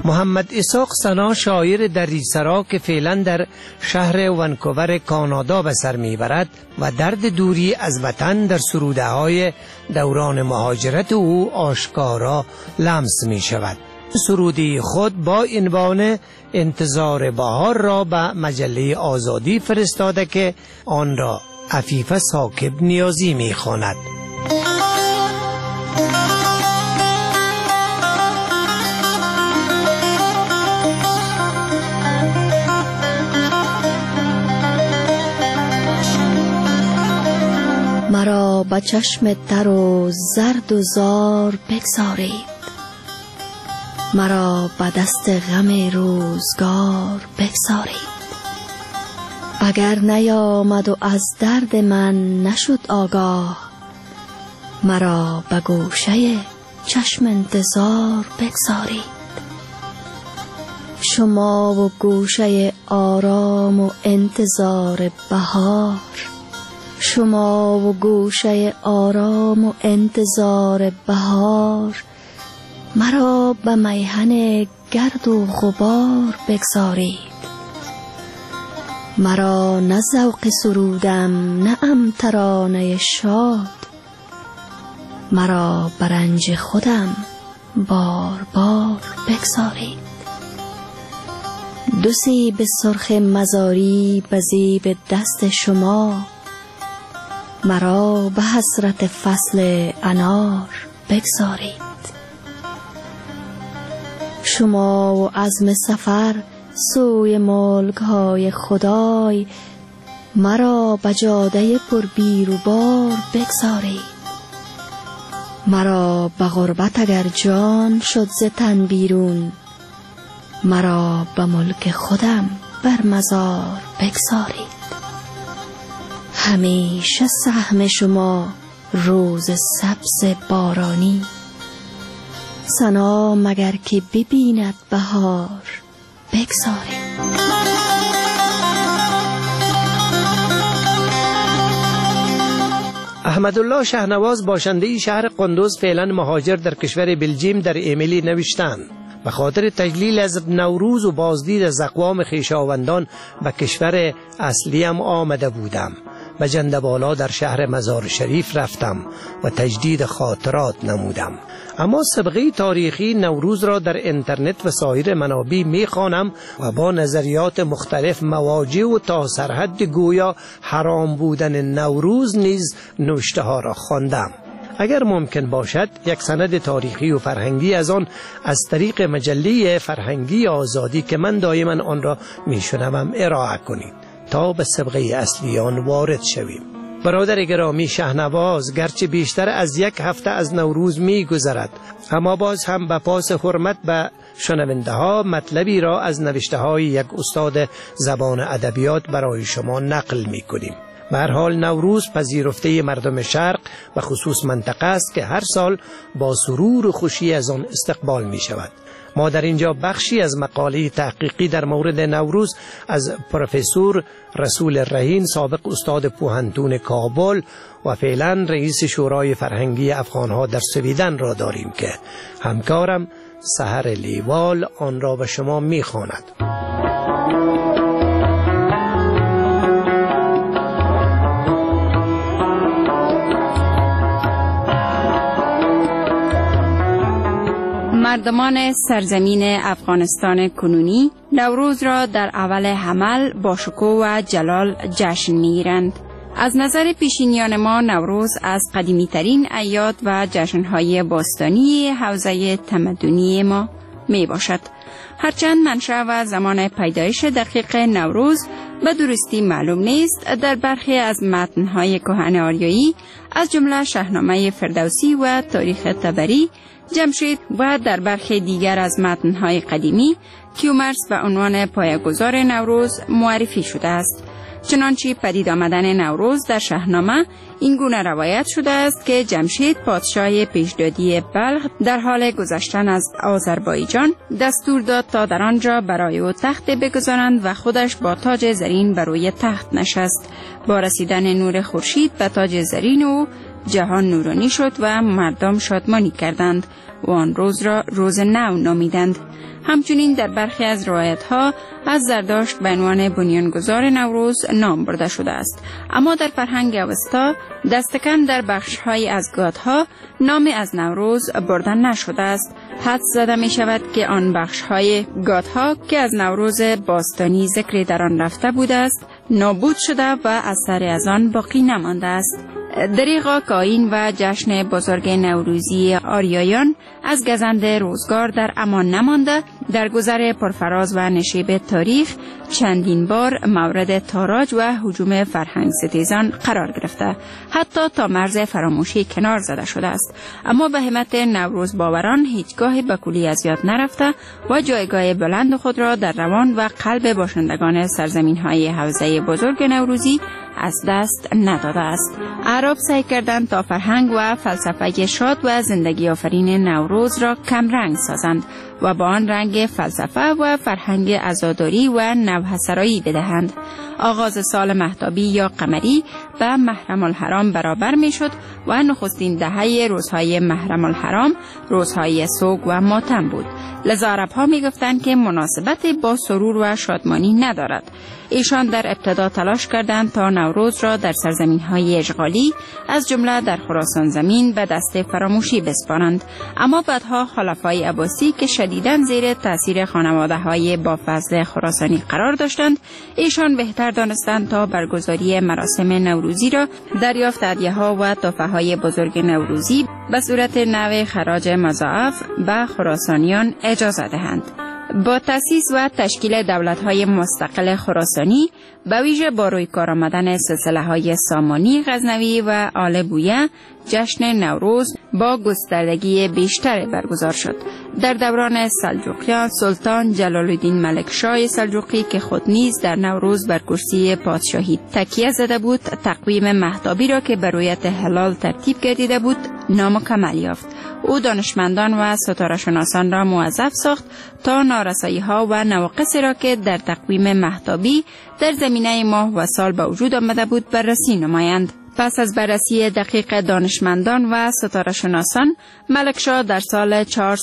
محمد اسحاق سنا شاعر دریسرا که فعلا در شهر ونکوور کانادا به سر میبرد و درد دوری از وطن در سروده های دوران مهاجرت او آشکارا لمس می شود. سرودی خود با عنوان انتظار بهار را به مجله آزادی فرستاده که آن را عفیفه ثاقب نیازی می خواند. مرا به چشم تر و زرد و زار بگذارید، مرا به دست غم روزگار بگذارید. اگر نیامد و از درد من نشد آگاه، مرا به گوشه چشم انتظار بگذارید. شما و گوشه آرام و انتظار بهار، شما و گوشه آرام و انتظار بهار، مرا به میهن گرد و غبار بگذارید. مرا نه ذوق سرودم نه ام ترانه شاد، مرا به رنج خودم بار بار بگذارید. دو سیب سرخ مزاری به زیب دست شما، مرا به حسرت فصل انار بگذارید. شما و عزم سفر سوی ملک‌های خدای، مرا به جاده پر بیر و بار بگذارید. مرا به غربت اگر جان شد ز تن بیرون، مرا به ملک خودم بر مزار بگذارید. همیشه سهم شما روز سبز بارانی، سنا مگر که ببیند بهار بگذارید. احمدالله شهنواز باشنده شهر قندوز فعلا مهاجر در کشور بلژیم در ایمیلی نوشتند: به خاطر تجلیل از نوروز و بازدید از اقوام خویشاوندان به کشور اصلیم آمده بودم. به جندبالا در شهر مزار شریف رفتم و تجدید خاطرات نمودم. اما سابقه تاریخی نوروز را در اینترنت و سایر منابع می‌خوانم و با نظریات مختلف مواجه و تا سرحد گویا حرام بودن نوروز نیز نوشته ها را خواندم. اگر ممکن باشد یک سند تاریخی و فرهنگی از آن از طریق مجله فرهنگی آزادی که من دائما آن را میشنوم ارائه کنید تا به سابقه اصلی آن وارد شویم. برادر گرامی شهنواز گرچه بیشتر از یک هفته از نوروز می گذرد، اما باز هم به پاس حرمت به شنونده ها مطلبی را از نوشته های یک استاد زبان ادبیات برای شما نقل می کنیم. به هر حال نوروز پذیرفته مردم شرق و خصوص منطقه است که هر سال با سرور و خوشی از آن استقبال می شود. ما در اینجا بخشی از مقاله تحقیقی در مورد نوروز از پروفسور رسول رهین، سابق استاد پوهنتون کابل و فعلا رئیس شورای فرهنگی افغانها در سویدن را داریم که همکارم سحر لیوال آن را به شما می‌خواند. مردمان سرزمین افغانستان کنونی نوروز را در اول حمل با شکوه و جلال جشن می‌گیرند. از نظر پیشینیان ما نوروز از قدیمی ترین اعیاد و جشن‌های باستانی حوزه تمدنی ما می باشد. هرچند منشأ و زمان پیدایش دقیق نوروز به درستی معلوم نیست، در برخی از متن‌های کهن آریایی از جمله شاهنامه فردوسی و تاریخ طبری، جمشید و در برخی دیگر از متن‌های قدیمی کیومرث به عنوان پایه‌گذار نوروز معرفی شده است. چنانچه پدید آمدن نوروز در شاهنامه این گونه روایت شده است که جمشید پادشاه پیشدادی بلخ در حال گذشتن از آذربایجان دستور داد تا در آنجا برای او تخت بگذارند و خودش با تاج زرین بر روی تخت نشست. با رسیدن نور خورشید به تاج زرین او جهان نورانی شد و مردم شادمانی کردند و آن روز را روز نو نامیدند. همچنین در برخی از روایت‌ها از زرداشت به عنوان بنیانگذار نوروز نام برده شده است، اما در فرهنگ اوستا دست کم در بخش‌های از گات‌ها نام از نوروز برده نشده است. حدس زده می شود که آن بخش‌های گات‌ها که از نوروز باستانی ذکر در آن رفته بوده است نابود شده و اثر از آن باقی نمانده است. دریغا کاین و جشن بزرگ نوروزی آریایان از گزند روزگار در امان نمانده، در گذر پرفراز و نشیب تاریخ چندین بار مورد تاراج و هجوم فرهنگ ستیزان قرار گرفته، حتی تا مرز فراموشی کنار زده شده است. اما به همت نوروز باوران هیچگاه به کلی از یاد نرفته و جایگاه بلند خود را در روان و قلب باشندگان سرزمین‌های حوزه بزرگ نوروزی از دست نداده است. اعراب سعی کردند تا فرهنگ و فلسفه شاد و زندگی آفرین نوروز را کم رنگ سازند و با آن رنگ فلسفه و فرهنگ عزاداری و نوحسرایی بدهند. آغاز سال مهتابی یا قمری به محرم الحرام برابر می شد و نخستین دهه روزهای محرم الحرام روزهای سوگ و ماتم بود. لذا عرب‌ها می گفتند که مناسبت با سرور و شادمانی ندارد. ایشان در ابتدا تلاش کردند تا نوروز را در سرزمین‌های اشغالی از جمله در خراسان زمین به دست فراموشی بسپارند، اما بعدها خلفای عباسی که شدیداً زیر تأثیر خانواده‌های با فضل خراسانی قرار داشتند، ایشان بهتر دانستند تا برگزاری مراسم نوروزی را دریافت هدیه‌ها و تحفه‌های بزرگ نوروزی به صورت نوع خراج مضاعف به خراسانیان اجازه دهند. با تأسیس و تشکیل دولت‌های مستقل خراسانی، به ویژه با روی کار آمدن سلسله‌های سامانی، غزنوی و آل بویه، جشن نوروز با گستردگی بیشتر برگزار شد. در دوران سلجوقیان، سلطان جلال الدین ملکشاه سلجوقی که خود نیز در نوروز بر کرسی پادشاهی تکیه زده بود، تقویم مهتابی را که بر رویت هلال ترتیب گردیده بود نامکمل یافت. او دانشمندان و ستاره شناسان را موظف ساخت تا نارسایی‌ها و نواقصی را که در تقویم مهتابی در زمینه ماه و سال به وجود آمده بود بررسی نمایند. پس از بررسی دقیق دانشمندان و ستاره شناسان، ملکشاه در سال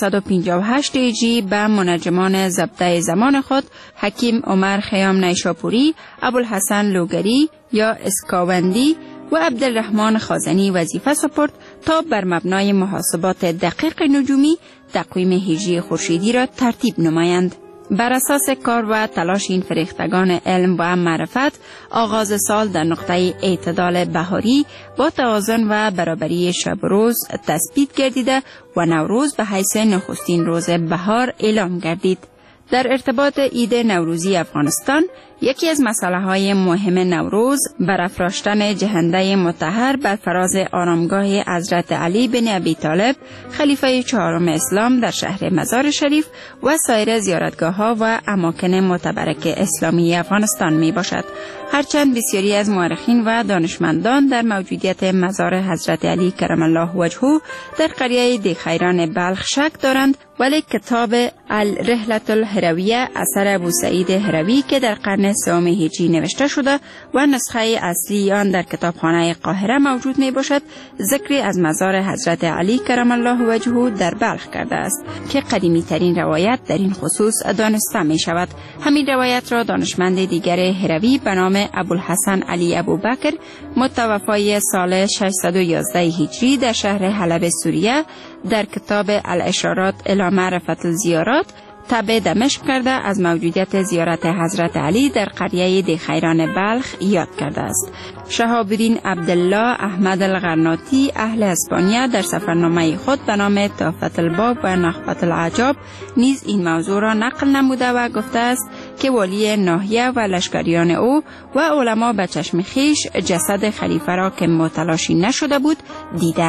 458 هجری به منجمان زبده زمان خود حکیم عمر خیام نیشاپوری، ابوالحسن لوگری یا اسکاوندی و عبدالرحمن خازنی وظیفه سپرد تا بر مبنای محاسبات دقیق نجومی تقویم هجری خورشیدی را ترتیب نمایند. بر اساس کار و تلاش این فریختگان علم و معرفت، آغاز سال در نقطه اعتدال بهاری با توازن و برابری شب و روز تثبیت گردیده و نوروز به حیث نخستین روز بهار اعلام گردید. در ارتباط عید نوروزی افغانستان، یکی از مسائل مهم نوروز برافراشتن جهنده مطهر بر فراز آرامگاه حضرت علی بن ابی طالب خلیفه چهارم اسلام در شهر مزار شریف و سایر زیارتگاه‌ها و اماکن متبرک اسلامی افغانستان می باشد. هرچند بسیاری از مورخین و دانشمندان در موجودیت مزار حضرت علی کرم الله وجهه در قریه دیخیران بلخ شک دارند، ولی کتاب الرحلة الهرویه اثر ابو سعید هروی که در قرن سوم هجری نوشته شده و نسخه اصلی آن در کتابخانه قاهره موجود می باشد، ذکری از مزار حضرت علی کرم الله وجهه در بلخ کرده است که قدیمی ترین روایت در این خصوص دانسته می شود. همین روایت را دانشمند دیگر هروی به نام ابوالحسن علی ابوبکر متوفای سال 611 هجری در شهر حلب سوریه در کتاب الاشارات الی معرفت الزیارات تبع دمشق کرده از موجودیت زیارت حضرت علی در قریه دیخیران بلخ یاد کرده است. شهاب الدین عبدالله احمد الغرناطی اهل اسپانیا در سفرنامه خود به نام تحفة الباب و نخبة العجاب نیز این موضوع را نقل نموده و گفته است که والی ناحیه و لشکریان او و علما به چشم خیش جسد خلیفه را که متلاشی نشده بود دیدند.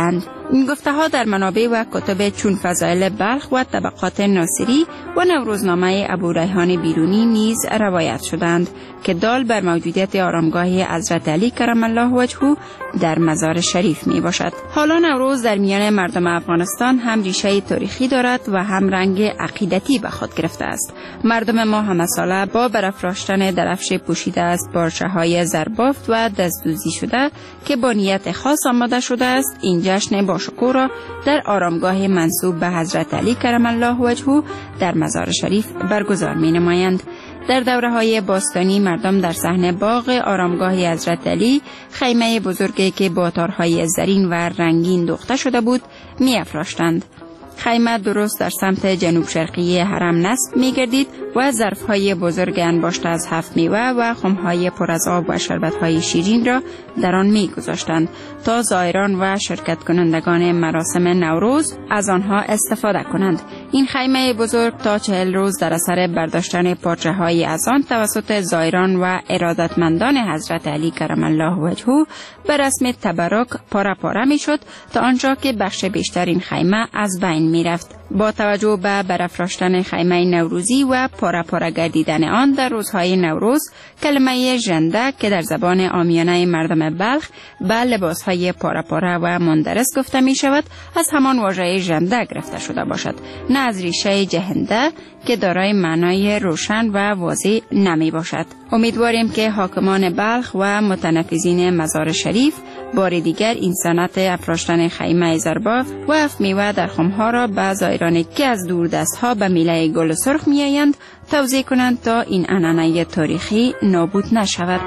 این گفته ها در منابع و کتب چون فضائل بلخ و طبقات ناصری و نوروزنامه ابوریحان بیرونی نیز روایت شدند که دال بر موجودیت آرامگاه حضرت علی کرم الله وجهه در مزار شریف می باشد. حالا نوروز در میان مردم افغانستان هم ریشه تاریخی دارد و هم رنگ عقیدتی به خود گرفته است. مردم ما همه ساله با برافراشتن درفش پوشیده از پارچه‌های زربافت و دستدوزی شده که با نیت خاص آماده شده است این جشن باشکوه را در آرامگاه منسوب به حضرت علی کرم الله وجهه در مزار شریف برگزار می نمایند. در دوره‌های باستانی مردم در صحن باغ آرامگاه حضرت علی خیمه بزرگی که با تارهای زرین و رنگین دوخته شده بود می افراشتند. خیمه درست در سمت جنوب شرقی حرم نصب می گردید و ظرف‌های بزرگ انباشته از 7 میوه و خم‌های پر از آب و شربت‌های شیرین را در آن می گذاشتند تا زائران و شرکت کنندگان مراسم نوروز از آنها استفاده کنند. این خیمه بزرگ تا 40 روز در اثر برداشتن پارچه‌های از آن توسط زائران و ارادتمندان حضرت علی کرم الله وجهه به رسم تبرک پاره پاره می شد تا آنجا که بخش بیشتر این خیمه از بین می رفت. با توجه به برافراشتن خیمه نوروزی و پاره پاره گردیدن آن در روزهای نوروز، کلمه ژنده که در زبان عامیانه مردم بلخ به لباسهای پاره پاره و مندرس گفته می شود از همان واژه ژنده گرفته شده باشد، نه از ریشه جهنده که دارای معنای روشن و واضح نمی باشد. امیدواریم که حاکمان بلخ و متنفذین مزار شریف بار دیگر این سنت افراشتن خیمه زربافت و 7 میوه در خمها را به زائرانی که از دور دست ها به میله گل سرخ می آیند توزیع کنند تا این عنعنه تاریخی نابود نشود.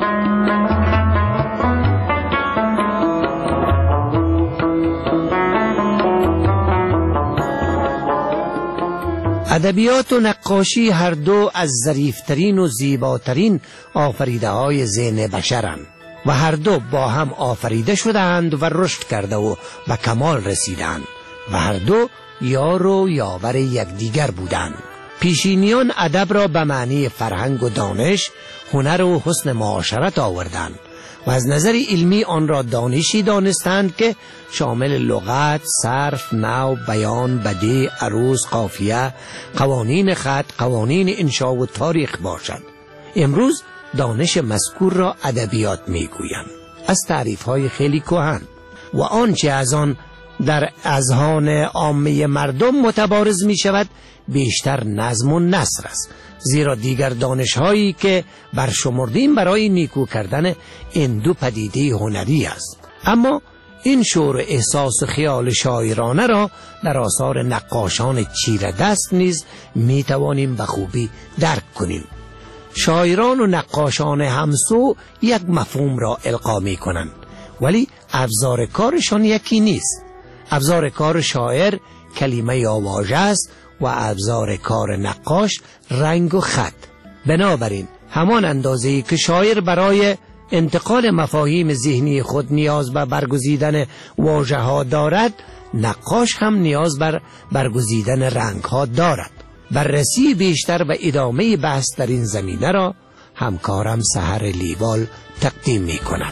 ادبیات و نقاشی هر دو از ظریفترین و زیباترین آفریده های ذهن بشرند و هر دو با هم آفریده شدند و رشد کرده و به کمال رسیدند و هر دو یار و یاور یکدیگر بودند. پیشینیان ادب را به معنی فرهنگ و دانش، هنر و حسن معاشرت آوردند و از نظر علمی آن را دانشی دانستند که شامل لغت، صرف، نحو، بیان، بدیع، عروض، قافیه، قوانین خط، قوانین انشا و تاریخ باشد. امروز دانش مذکور را ادبیات میگویند، از تعریف‌های خیلی کهن و آنچه از آن در اذهان عامه مردم متبارز می شود بیشتر نظم و نثر است، زیرا دیگر دانش‌هایی که برشمردیم برای نیکو کردن این دو پدیده هنری است. اما این شعور و احساس و خیال شاعرانه را در آثار نقاشان چیره دست نیز می توانیم به خوبی درک کنیم. شاعران و نقاشان همسو یک مفهوم را القا می کنند، ولی ابزار کارشان یکی نیست. ابزار کار شاعر کلمه یا واژه است و ابزار کار نقاش رنگ و خط. بنابراین همان اندازه‌ای که شاعر برای انتقال مفاهیم ذهنی خود نیاز به برگزیدن واژه‌ها دارد، نقاش هم نیاز بر برگزیدن رنگ‌ها دارد. بررسی بیشتر و ادامه بحث در این زمینه را همکارم سحر لیوال تقدیم می کند.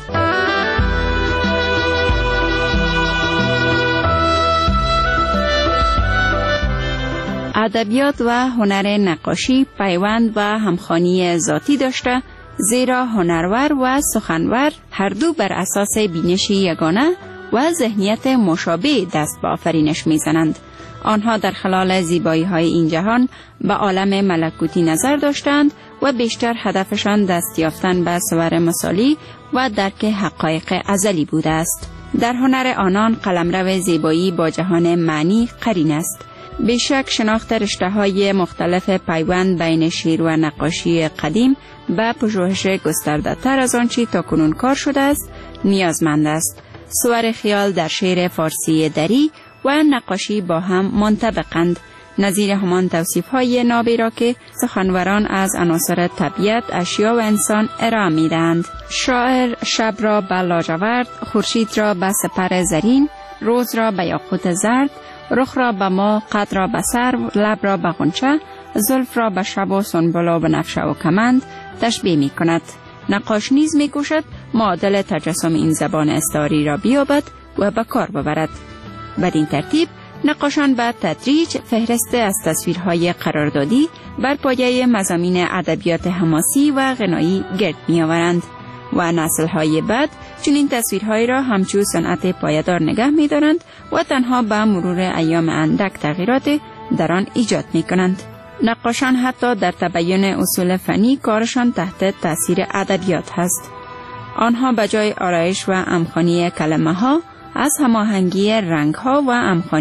ادبیات و هنر نقاشی پیوند و همخوانی ذاتی داشته، زیرا هنرور و سخنور هر دو بر اساس بینش یگانه و ذهنیت مشابه دست به آفرینش میزنند. آنها در خلال زیبایی‌های این جهان به عالم ملکوتی نظر داشتند و بیشتر هدفشان دست یافتن به صور مثالی و درک حقایق ازلی بوده است. در هنر آنان قلمرو زیبایی با جهان معنی قرین است. بیشک شناخت رشته‌های مختلف پیوند بین شعر و نقاشی قدیم به پژوهش گسترده‌تر از آنچه تاکنون کار شده است نیازمند است. صور خیال در شعر فارسی دری و نقاشی با هم منطبقند، نظیر همان توصیف‌های نابی را که سخنوران از عناصر طبیعت، اشیا و انسان ارائه می‌دهند. شاعر شب را به لاجورد، خورشید را به سپر زرین، روز را به یاقوت زرد، رخ را به ما، قد را به سرو، لب را به غنچه، زلف را به شب و سنبل و بنفشه و کمند تشبیه می کند. نقاش نیز می کوشد معادل تجسم این زبان استعاری را بیابد و به کار ببرد. بدین ترتیب نقاشان به تدریج فهرست از تصویرهای قراردادی بر پایه مضامین ادبیات حماسی و غنایی گرد می‌آورند و نسل‌های بعد چنین تصویرهایی را همچون صنعت پایدار نگه می‌دارند و تنها به مرور ایام اندک تغییرات در آن ایجاد می‌کنند. نقاشان حتی در تبیین اصول فنی کارشان تحت تاثیر ادبیات هست. آنها به جای آرایش و همخوانی کلمه‌ها از هماهنگی رنگ‌ها و همخوانی